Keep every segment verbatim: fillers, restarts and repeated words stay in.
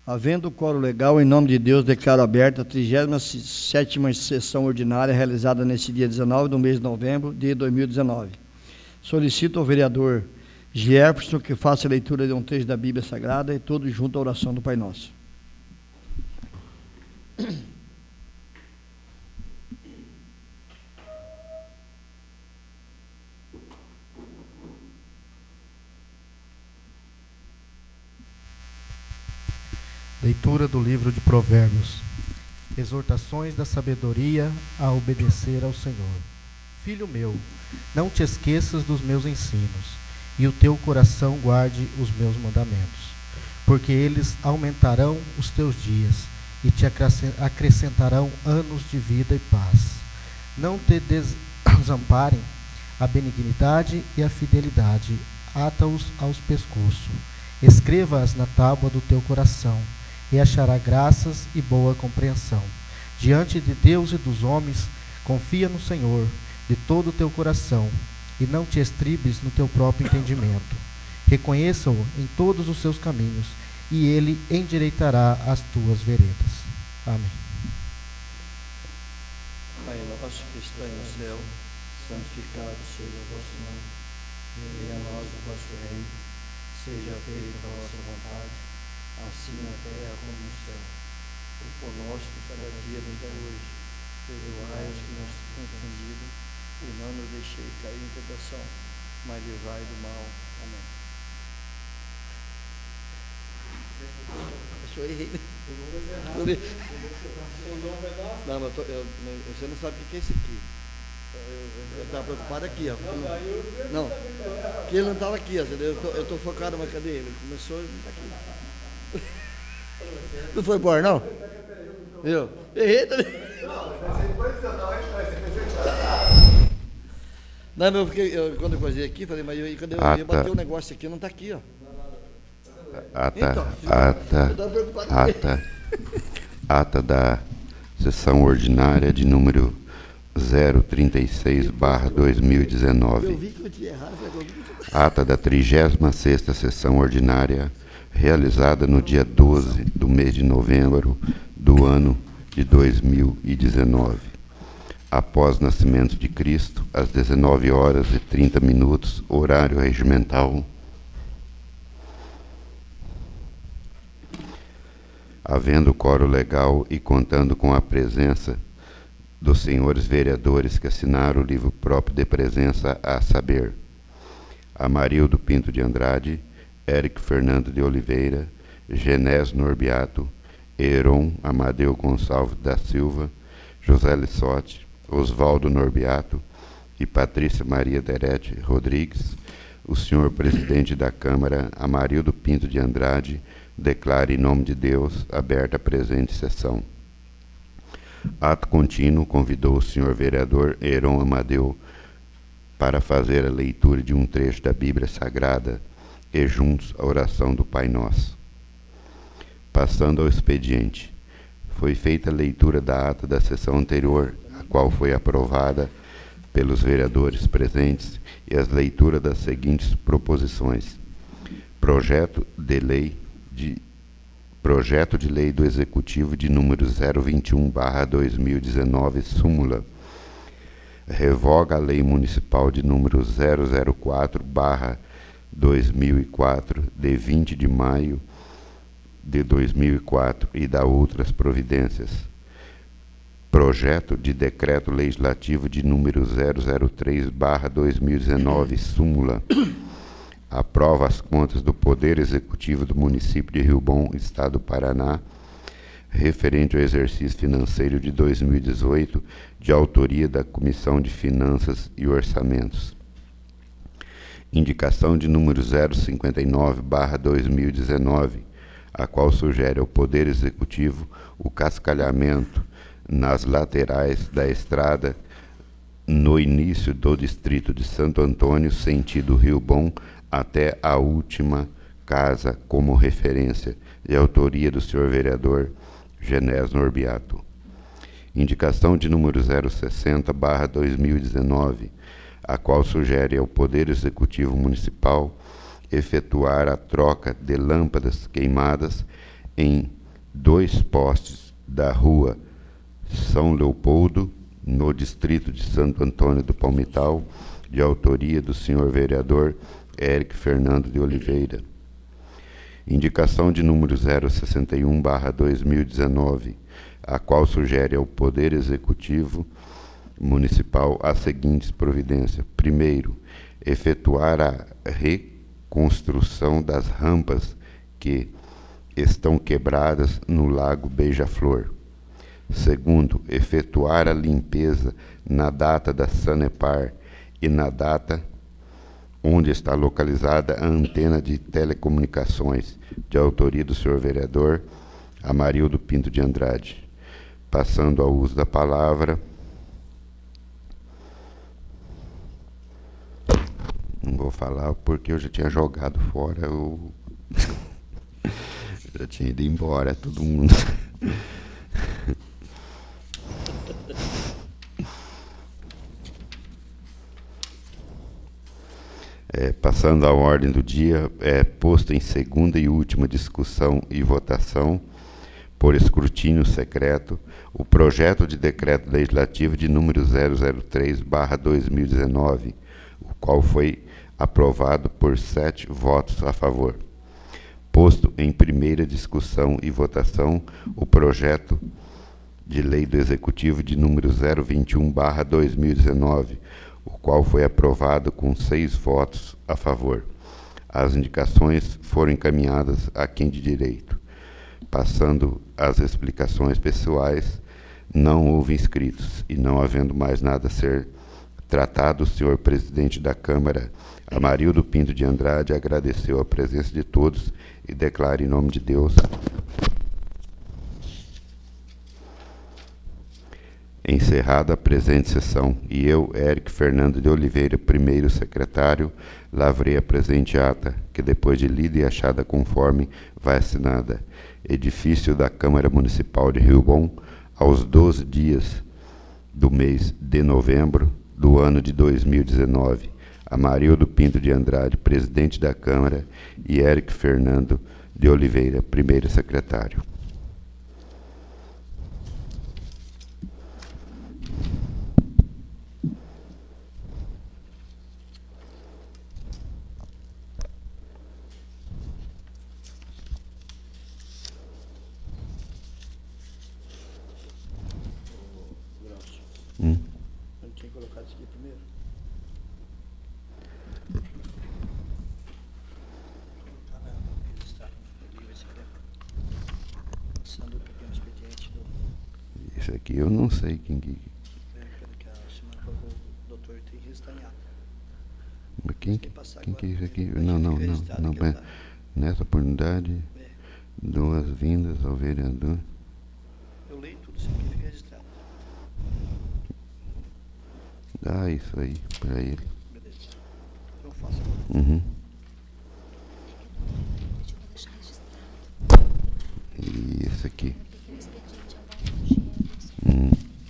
Havendo o quórum legal, em nome de Deus, declaro aberta a trigésima sétima sessão ordinária realizada nesse dia dezenove do mês de novembro de dois mil e dezenove. Solicito ao vereador Jefferson que faça a leitura de um trecho da Bíblia Sagrada e todos junto à oração do Pai Nosso. Leitura do livro de Provérbios. Exortações da sabedoria a obedecer ao Senhor. Filho meu, não te esqueças dos meus ensinos, e o teu coração guarde os meus mandamentos, porque eles aumentarão os teus dias e te acrescentarão anos de vida e paz. Não te desamparem a benignidade e a fidelidade, ata-os aos pescoços, escreva-as na tábua do teu coração, e achará graças e boa compreensão. Diante de Deus e dos homens, confia no Senhor de todo o teu coração, e não te estribes no teu próprio entendimento. Reconheça-o em todos os seus caminhos, e ele endireitará as tuas veredas. Amém. Pai nosso que está no céu, santificado seja o vosso nome. Venha a nós o vosso reino, seja feita a vossa vontade, assim na terra como no céu. O pão nosso de cada dia nos dá hoje. Perdoai os que nos têm ofendido, e não nos deixei cair em tentação, mas livrai do mal. Amém. Eu sou errei. Não, mas eu tô, eu, você não sabe o que é esse aqui. Eu estava preocupado aqui, ó. Não, que ele não estava aqui, ó. Eu estou focado, mas cadê ele? Começou, ele não está aqui. Não foi embora, não? Eu errei também. Não, mas eu fiquei, eu, quando eu fazia aqui, falei, mas eu, quando eu ia bater o negócio aqui, não está aqui, ó. Ata, então, ata, eu tava preocupado ata, ata da sessão ordinária de número zero trinta e seis barra dois mil e dezenove. Eu vi que eu tinha errado. Ata da trigésima sexta sessão ordinária realizada no dia doze do mês de novembro do ano de dois mil e dezenove. Após o nascimento de Cristo, às dezenove horas e trinta minutos, horário regimental. Havendo quórum legal e contando com a presença dos senhores vereadores que assinaram o livro próprio de presença, a saber, Amarildo Pinto de Andrade, Érico Fernando de Oliveira, Genés Norbiato, Heron Amadeu Gonçalves da Silva, José Lissotti, Oswaldo Norbiato e Patrícia Maria Derete Rodrigues, o senhor presidente da Câmara, Amarildo Pinto de Andrade, declara em nome de Deus aberta a presente sessão. Ato contínuo, convidou o senhor vereador Heron Amadeu para fazer a leitura de um trecho da Bíblia Sagrada e juntos a oração do Pai Nosso. Passando ao expediente, foi feita a leitura da ata da sessão anterior, a qual foi aprovada pelos vereadores presentes, e as leituras das seguintes proposições. Projeto de lei de Projeto de lei do Executivo de número zero vinte e um barra dois mil e dezenove, súmula. Revoga a lei municipal de número zero zero quatro barra dois mil e quatro, de vinte de maio de dois mil e quatro, e dá outras providências. Projeto de decreto legislativo de número zero zero três barra dois mil e dezenove, súmula. Aprova as contas do Poder Executivo do município de Rio Bom, Estado do Paraná, referente ao exercício financeiro de dois mil e dezoito, de autoria da Comissão de Finanças e Orçamentos. Indicação de número zero cinquenta e nove barra dois mil e dezenove, a qual sugere ao Poder Executivo o cascalhamento nas laterais da estrada no início do distrito de Santo Antônio, sentido Rio Bom, até a última casa, como referência, de autoria do senhor vereador Genés Norbiato. Indicação de número zero sessenta barra dois mil e dezenove, a qual sugere ao Poder Executivo Municipal efetuar a troca de lâmpadas queimadas em dois postes da rua São Leopoldo, no distrito de Santo Antônio do Palmital, de autoria do senhor vereador Érico Fernando de Oliveira. Indicação de número zero sessenta e um barra dois mil e dezenove, a qual sugere ao Poder Executivo Municipal as seguintes providências. Primeiro, efetuar a reconstrução das rampas que estão quebradas no Lago Beija-Flor. Segundo, efetuar a limpeza na data da Sanepar e na data onde está localizada a antena de telecomunicações, de autoria do senhor vereador Amarildo Pinto de Andrade. Passando ao uso da palavra, não vou falar porque eu já tinha jogado fora, eu já tinha ido embora, todo mundo. É, passando à ordem do dia, é posto em segunda e última discussão e votação, por escrutínio secreto, o projeto de decreto legislativo de número zero zero três barra dois mil e dezenove, o qual foi aprovado por sete votos a favor. Posto em primeira discussão e votação, o projeto de lei do Executivo de número zero vinte e um barra dois mil e dezenove, o qual foi aprovado com seis votos a favor. As indicações foram encaminhadas a quem de direito. Passando às explicações pessoais, não houve inscritos, e não havendo mais nada a ser tratado, o senhor presidente da Câmara, Amarildo Pinto de Andrade, agradeceu a presença de todos e declara em nome de Deus: encerrada a presente sessão, e eu, Érico Fernando de Oliveira, primeiro secretário, lavrei a presente ata, que depois de lida e achada conforme vai assinada, edifício da Câmara Municipal de Rio Bom, aos doze dias do mês de novembro do ano de dois mil e dezenove, Amarildo Pinto de Andrade, presidente da Câmara, e Érico Fernando de Oliveira, primeiro secretário. Hum? Não tinha colocado isso aqui primeiro? Ah, não, não registrar. Passando o pequeno expediente do... Isso aqui eu não sei quem que... É, pelo que a semana colocou, o doutor tem que registrar em ata. Mas quem, Tem que passar quem agora, que é isso aqui? tem Não, que não, não, registrar não. aqui, mas tá? nessa oportunidade, É. duas vindas ao vereador. Eu leio tudo, isso aqui fica registrado. Dá isso aí para ele. Beleza. Então eu faço agora. Uhum. E esse aqui. Hum.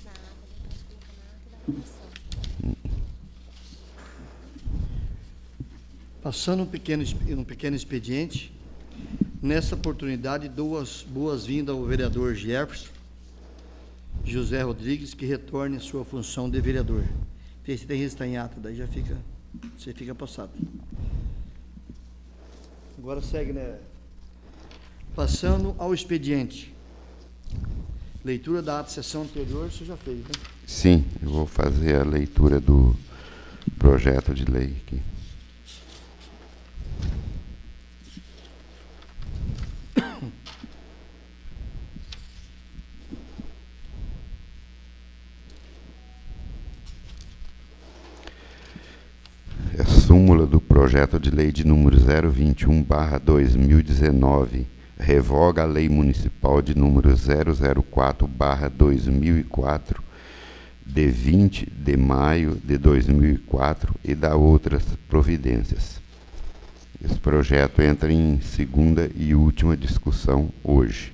Passando um pequeno, um pequeno expediente, nessa oportunidade dou as boas-vindas ao vereador Jefferson José Rodrigues, que retorne à sua função de vereador. Você tem que registrar em ata, daí já fica, você fica passado. Agora segue, né? Passando ao expediente. Leitura da ata sessão anterior, você já fez, né? Sim, eu vou fazer a leitura do projeto de lei aqui. É a súmula do projeto de lei de número zero vinte e um barra dois mil e dezenove, revoga a lei municipal de número zero zero quatro barra dois mil e quatro, de vinte de maio de dois mil e quatro, e dá outras providências. Esse projeto entra em segunda e última discussão hoje.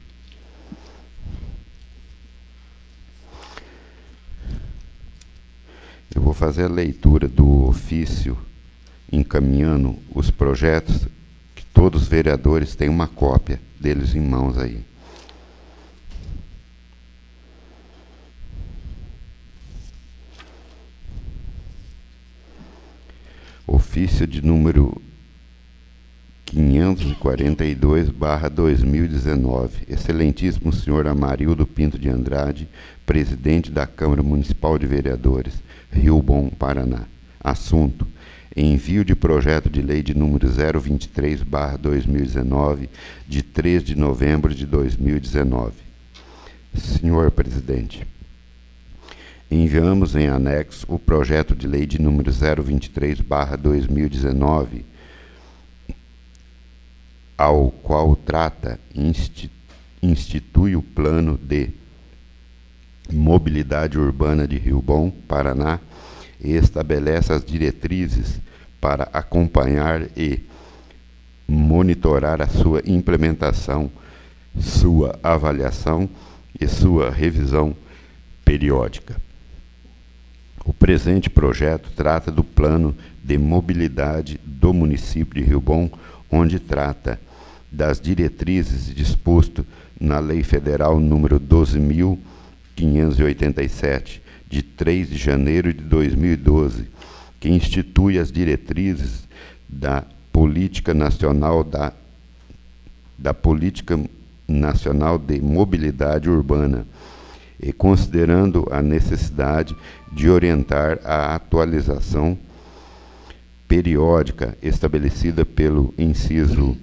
Eu vou fazer a leitura do ofício encaminhando os projetos, que todos os vereadores têm uma cópia deles em mãos aí. ofício de número quinhentos e quarenta e dois barra dois mil e dezenove. Excelentíssimo senhor Amarildo Pinto de Andrade, presidente da Câmara Municipal de Vereadores, Rio Bom, Paraná. Assunto: envio de projeto de lei de número zero vinte e três barra dois mil e dezenove, de três de novembro de dois mil e dezenove. Senhor presidente, enviamos em anexo o projeto de lei de número zero vinte e três barra dois mil e dezenove, ao qual trata, institui o plano de mobilidade urbana de Rio Bom, Paraná, e estabelece as diretrizes para acompanhar e monitorar a sua implementação, sua avaliação e sua revisão periódica. O presente projeto trata do plano de mobilidade do município de Rio Bom, onde trata das diretrizes disposto na Lei Federal número doze mil quinhentos e oitenta e sete, de três de janeiro de dois mil e doze, que institui as diretrizes da Política Nacional da, da Política Nacional de Mobilidade Urbana, e considerando a necessidade de orientar a atualização periódica estabelecida pelo inciso,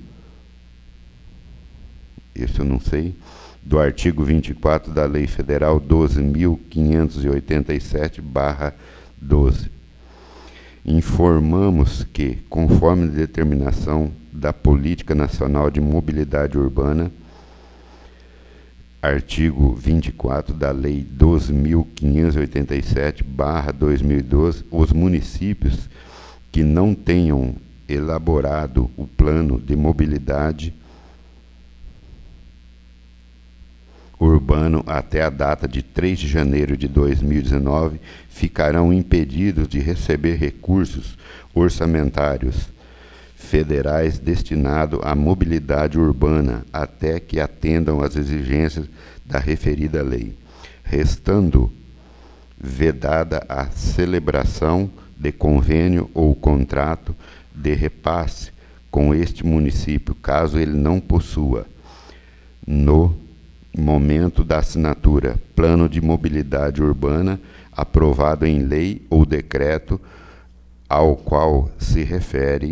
isso eu não sei, do artigo vinte e quatro da Lei Federal doze mil quinhentos e oitenta e sete barra doze. Informamos que, conforme determinação da Política Nacional de Mobilidade Urbana, artigo vinte e quatro da Lei doze mil quinhentos e oitenta e sete barra dois mil e doze, os municípios que não tenham elaborado o plano de mobilidade urbano até a data de três de janeiro de dois mil e dezenove ficarão impedidos de receber recursos orçamentários federais destinados à mobilidade urbana até que atendam às exigências da referida lei, restando vedada a celebração de convênio ou contrato de repasse com este município, caso ele não possua, no momento da assinatura, plano de mobilidade urbana aprovado em lei ou decreto ao qual se refere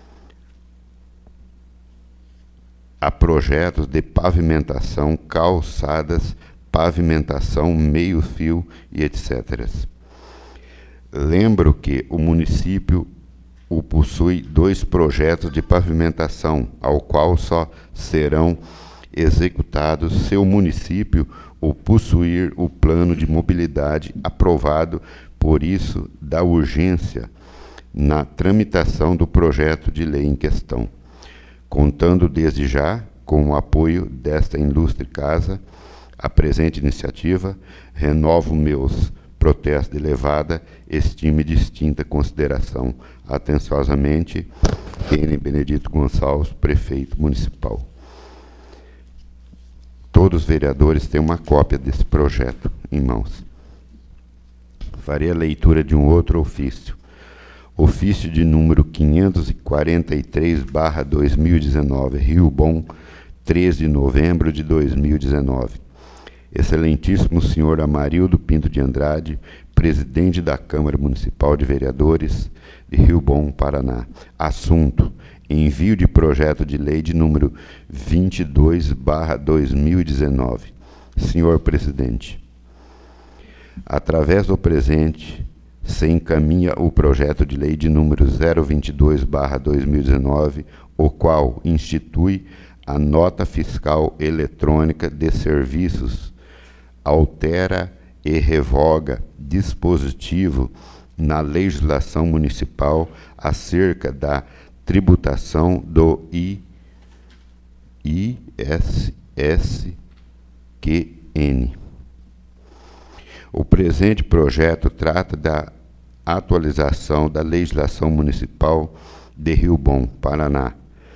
a projetos de pavimentação, calçadas, pavimentação, meio-fio e etcétera. Lembro que o município o possui dois projetos de pavimentação, ao qual só serão executados se o município o possuir o plano de mobilidade aprovado, por isso, da urgência na tramitação do projeto de lei em questão. Contando desde já com o apoio desta ilustre casa, a presente iniciativa, renovo meus protestos de elevada estima e distinta consideração. Atenciosamente, N. Benedito Gonçalves, prefeito municipal. Todos os vereadores têm uma cópia desse projeto em mãos. Farei a leitura de um outro ofício. Ofício de número quinhentos e quarenta e três barra dois mil e dezenove, Rio Bom, três de novembro de dois mil e dezenove. Excelentíssimo senhor Amarildo Pinto de Andrade, presidente da Câmara Municipal de Vereadores de Rio Bom, Paraná. Assunto: envio de projeto de lei de número vinte e dois barra dois mil e dezenove. Senhor presidente, através do presente se encaminha o projeto de lei de número zero vinte e dois barra dois mil e dezenove, o qual institui a nota fiscal eletrônica de serviços, altera e revoga dispositivo na legislação municipal acerca da tributação do I S S Q N. O presente projeto trata da atualização da legislação municipal de Rio Bom, Paraná,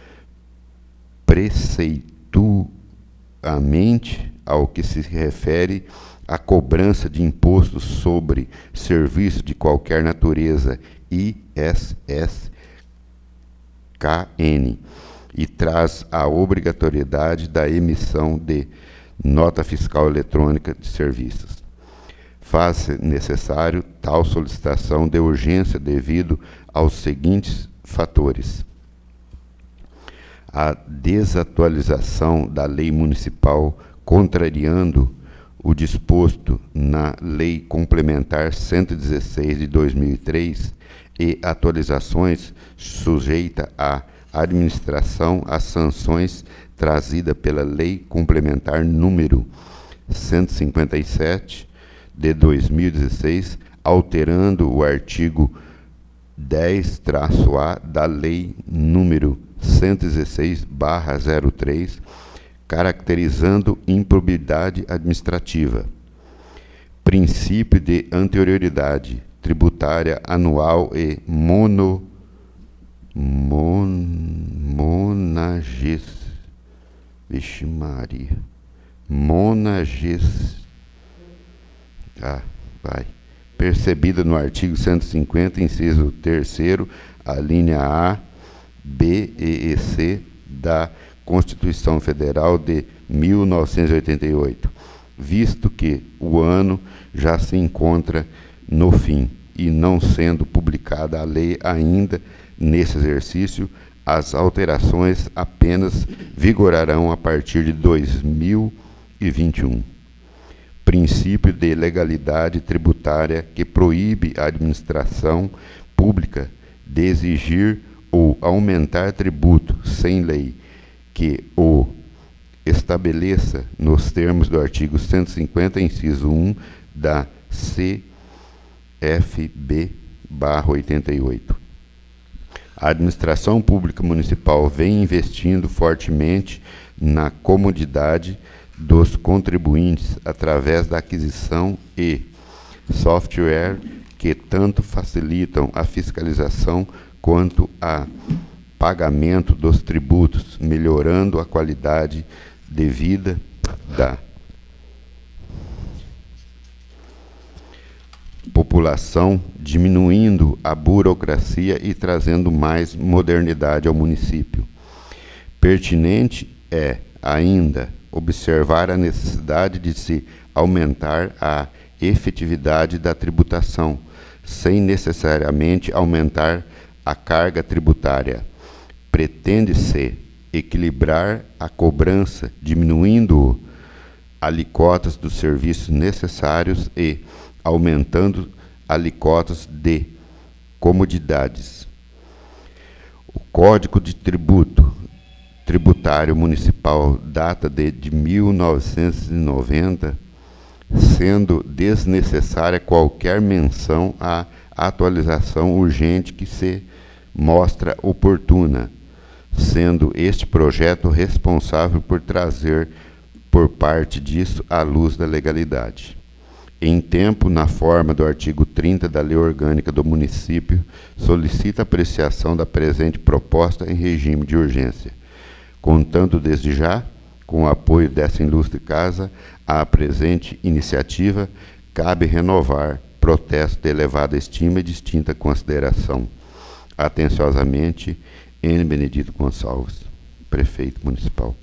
preceituamente ao que se refere à cobrança de impostos sobre serviços de qualquer natureza, I S S K N e traz a obrigatoriedade da emissão de nota fiscal eletrônica de serviços. Faz-se necessário tal solicitação de urgência devido aos seguintes fatores: a desatualização da lei municipal, contrariando o disposto na Lei Complementar cento e dezesseis de dois mil e três e atualizações sujeita à administração às sanções trazida pela Lei Complementar número cento e cinquenta e sete de dois mil e dezesseis, alterando o artigo dez traço A da Lei número cento e dezesseis barra zero três, caracterizando improbidade administrativa. Princípio de anterioridade tributária anual e mono mon, monages vixe Maria monages ah, vai percebida no artigo cento e cinquenta, inciso terceiro, a linha A, B e C da Constituição Federal de mil novecentos e oitenta e oito, visto que o ano já se encontra no fim e não sendo publicada a lei ainda nesse exercício, as alterações apenas vigorarão a partir de dois mil e vinte e um. Princípio de legalidade tributária que proíbe a administração pública de exigir ou aumentar tributo sem lei que o estabeleça nos termos do artigo cento e cinquenta, inciso um, da C F B barra oitenta e oito. A administração pública municipal vem investindo fortemente na comodidade dos contribuintes através da aquisição e software que tanto facilitam a fiscalização quanto a pagamento dos tributos, melhorando a qualidade de vida da população, diminuindo a burocracia e trazendo mais modernidade ao município. Pertinente é, ainda, observar a necessidade de se aumentar a efetividade da tributação, sem necessariamente aumentar a carga tributária. Pretende-se equilibrar a cobrança, diminuindo alíquotas dos serviços necessários e aumentando alíquotas de comodidades. O Código de Tributo Tributário Municipal data de, de mil novecentos e noventa, sendo desnecessária qualquer menção à atualização urgente que se mostra oportuna, sendo este projeto responsável por trazer por parte disso à luz da legalidade. Em tempo, na forma do artigo trinta da Lei Orgânica do Município, solicita apreciação da presente proposta em regime de urgência. Contando desde já, com o apoio dessa ilustre casa, à presente iniciativa, cabe renovar protesto de elevada estima e distinta consideração. Atenciosamente, N. Benedito Gonçalves, Prefeito Municipal.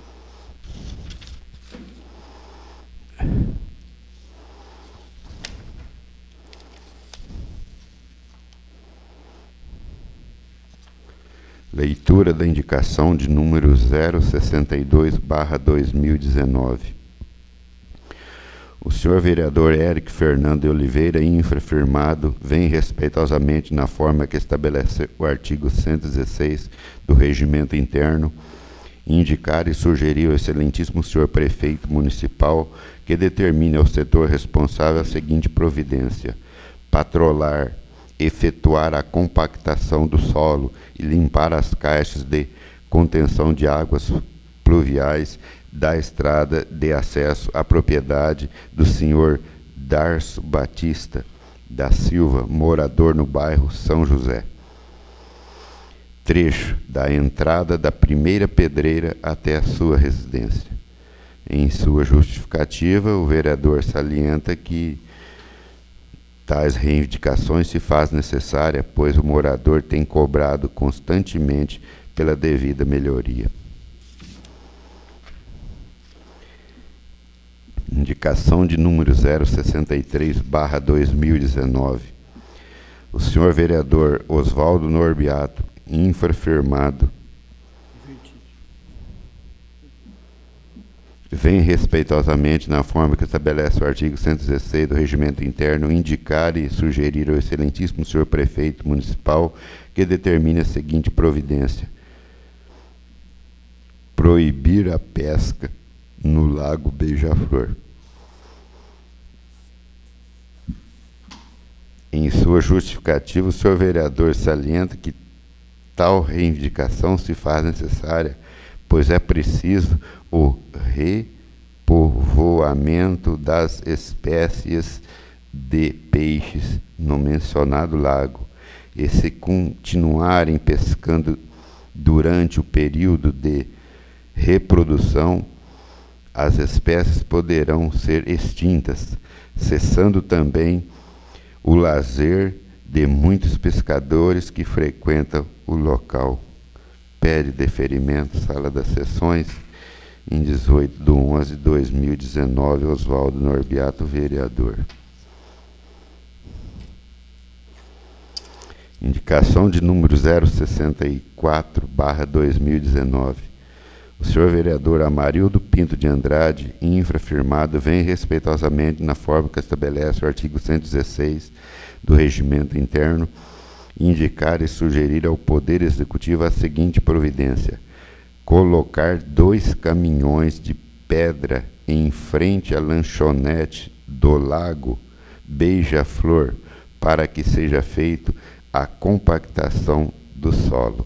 Leitura da indicação de número zero sessenta e dois barra dois mil e dezenove. O senhor vereador Érico Fernando de Oliveira, infrafirmado, vem respeitosamente na forma que estabelece o artigo cento e dezesseis do Regimento Interno, indicar e sugerir ao excelentíssimo senhor prefeito municipal que determine ao setor responsável a seguinte providência: patrolar, efetuar a compactação do solo e limpar as caixas de contenção de águas pluviais da estrada de acesso à propriedade do senhor Darcio Batista da Silva, morador no bairro São José. Trecho da entrada da primeira pedreira até a sua residência. Em sua justificativa, o vereador salienta que tais reivindicações se faz necessária, pois o morador tem cobrado constantemente pela devida melhoria. Indicação de número zero sessenta e três barra dois mil e dezenove. O senhor vereador Oswaldo Norbiato, infrafirmado, vem respeitosamente, na forma que estabelece o artigo cento e dezesseis do Regimento Interno, indicar e sugerir ao excelentíssimo senhor prefeito municipal que determine a seguinte providência: proibir a pesca no Lago Beija-Flor. Em sua justificativa, o senhor vereador salienta que tal reivindicação se faz necessária, pois é preciso o repovoamento das espécies de peixes no mencionado lago, e se continuarem pescando durante o período de reprodução, as espécies poderão ser extintas, cessando também o lazer de muitos pescadores que frequentam o local. Pede deferimento, Sala das Sessões, em dezoito de onze de dois mil e dezenove, Oswaldo Norbiato, vereador. Indicação de número zero sessenta e quatro barra dois mil e dezenove. O senhor vereador Amarildo Pinto de Andrade, infrafirmado, vem respeitosamente, na forma que estabelece o artigo cento e dezesseis do Regimento Interno, indicar e sugerir ao Poder Executivo a seguinte providência: colocar dois caminhões de pedra em frente à lanchonete do Lago Beija-Flor, para que seja feito a compactação do solo.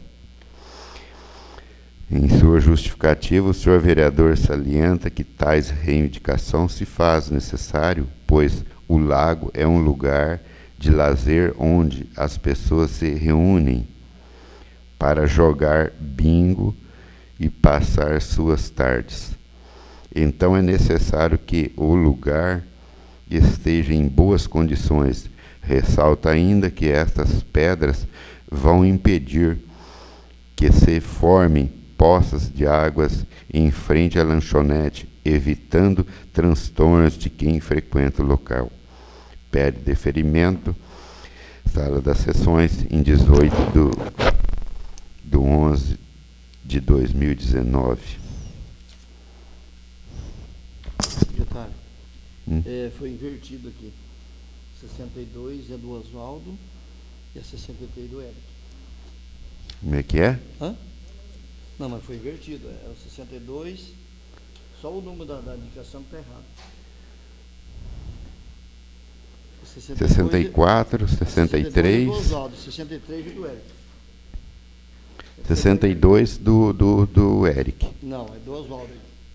Em sua justificativa, o senhor vereador salienta que tais reivindicação se faz necessário, pois o lago é um lugar de lazer onde as pessoas se reúnem para jogar bingo e passar suas tardes. Então é necessário que o lugar esteja em boas condições. Ressalta ainda que estas pedras vão impedir que se formem poças de águas em frente à lanchonete, evitando transtornos de quem frequenta o local. Pede deferimento, Sala das Sessões, em dezoito de onze de dois mil e dezenove. Secretário, hum? é, foi invertido aqui. sessenta e dois é do Oswaldo e a sessenta e três do Eric. Como é que é? Hã? Não, mas foi invertido. Era o sessenta e dois, só o número da, da indicação que está errado. sessenta e quatro, sessenta e três. sessenta e dois é do Oswaldo, sessenta e três é do Eric. sessenta e dois do, do, do Eric. Não, é do Oswaldo.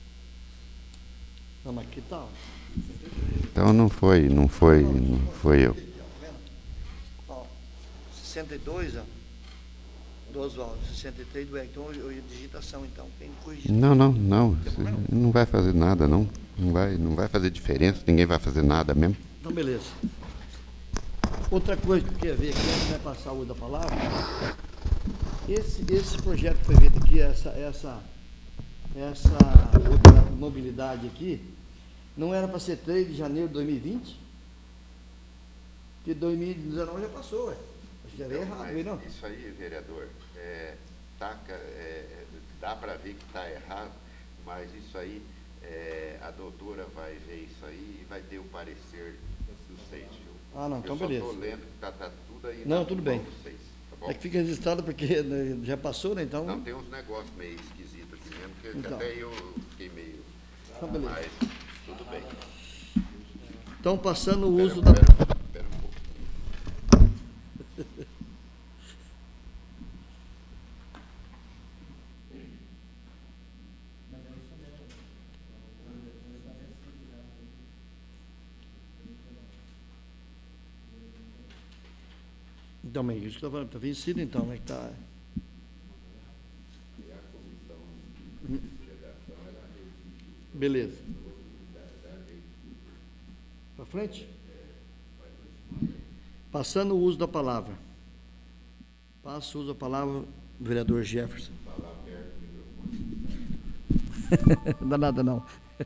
Não, mas que tal? Então não foi, não foi, não foi eu. Ó, sessenta e dois, ó, do Oswaldo, sessenta e três do Eric. Então, eu ia digitação, então. Tem corrigido. Não, não, não. Não vai fazer nada, não. Não vai, não vai fazer diferença, ninguém vai fazer nada mesmo. Então, beleza. Outra coisa que eu queria ver aqui, antes de passar o da palavra, esse, esse projeto que foi feito aqui, essa, essa, essa outra mobilidade aqui, não era para ser três de janeiro de dois mil e vinte? Porque dois mil e dezenove já passou, ué. Acho que já veio errado, veio não? Isso aí, vereador, é, tá, é, dá para ver que está errado, mas isso aí, é, a doutora vai ver isso aí e vai ter o parecer do seis. Ah, não, então eu beleza. Eu estou lendo que está tá tudo aí. Não, tá tudo bem. seis, tá bom? É que fica registrado porque né, já passou, né? Então. Não, tem uns negócios meio esquisitos aqui mesmo, que Então. até eu fiquei meio. Então, beleza. Mas tudo bem. Então, passando o Pera, uso pera, da. Pera um pouco. Então, mas isso que eu falando, está vencido então, como é que está? Beleza. Para frente? Passando o uso da palavra. Passa o uso da palavra, vereador Jefferson. Não dá nada, não.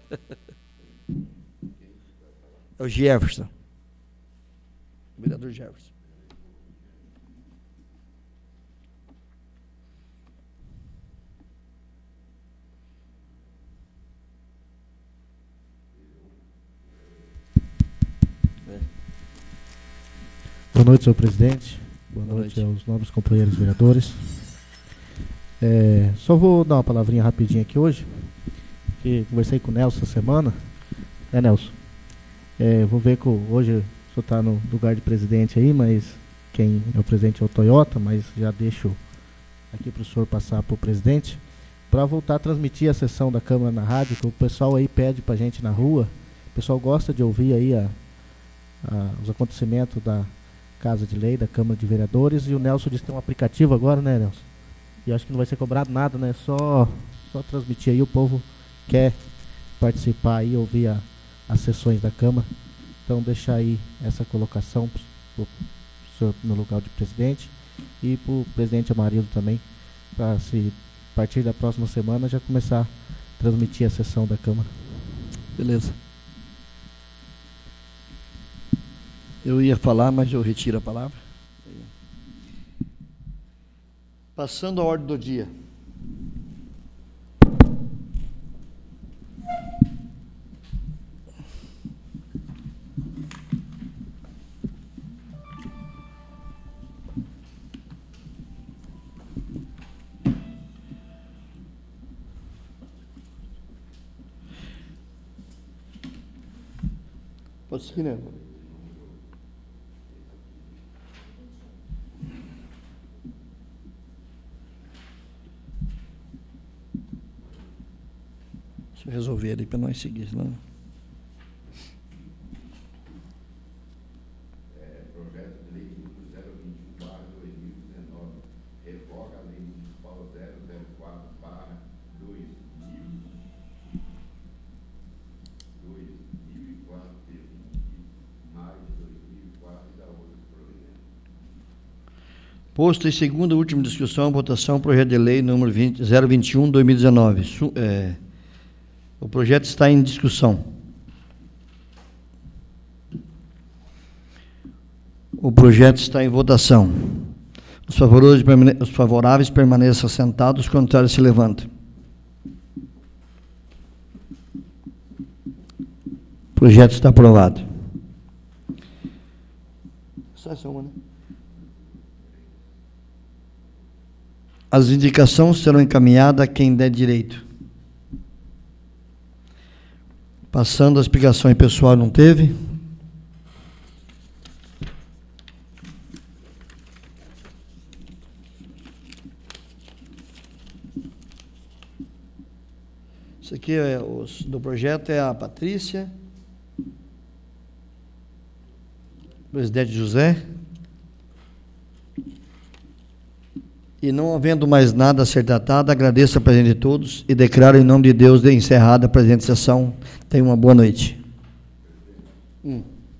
É o Jefferson. Vereador Jefferson. Boa noite, senhor presidente. Boa, Boa noite, noite aos nobres companheiros vereadores. É, só vou dar uma palavrinha rapidinho aqui hoje, que conversei com o Nelson essa semana. É, Nelson? É, vou ver que hoje o senhor está no lugar de presidente aí, mas quem é o presidente é o Toyota, mas já deixo aqui para o senhor passar para o presidente, para voltar a transmitir a sessão da Câmara na rádio, que o pessoal aí pede para a gente na rua. O pessoal gosta de ouvir aí a, a, os acontecimentos da Casa de Lei, da Câmara de Vereadores, e o Nelson disse que tem um aplicativo agora, né, Nelson? E acho que não vai ser cobrado nada, né? Só, só transmitir aí, o povo quer participar aí, ouvir a, as sessões da Câmara. Então, deixar aí essa colocação pro senhor no lugar de presidente e para o presidente Amarildo também, para se a partir da próxima semana já começar a transmitir a sessão da Câmara. Beleza. Eu ia falar, mas eu retiro a palavra. Passando a ordem do dia. Pode seguir, né? Deixa eu resolver ali para nós seguir, senão... É, projeto de lei número zero vinte e um barra dois mil e dezenove, revoga a lei municipal zero zero quatro barra dois mil e quatro, de maio de dois mil e quatro, e da outra providência. Posto em segunda e última discussão, votação, projeto de lei número zero vinte e um, dois mil e dezenove. Su, é, o projeto está em discussão. O projeto está em votação. Os favoráveis, permane os favoráveis permaneçam sentados, os contrários se levantem. O projeto está aprovado. Só essa uma, né? As indicações serão encaminhadas a quem der direito. Passando a explicação pessoal, não teve? Isso aqui é os, do projeto é a Patrícia, presidente José. E não havendo mais nada a ser tratado, agradeço a presença de todos e declaro em nome de Deus de encerrada a presente sessão. Tenha uma boa noite. Hum.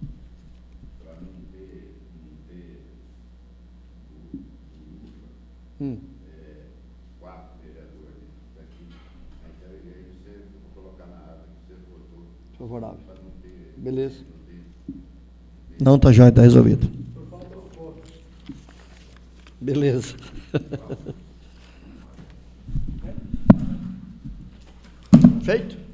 Hum. Quatro vereadores daqui, então aí você vou colocar na ata que você votou. Favorável. Beleza. Não, tá jóia, tá resolvido. Beleza. Feito?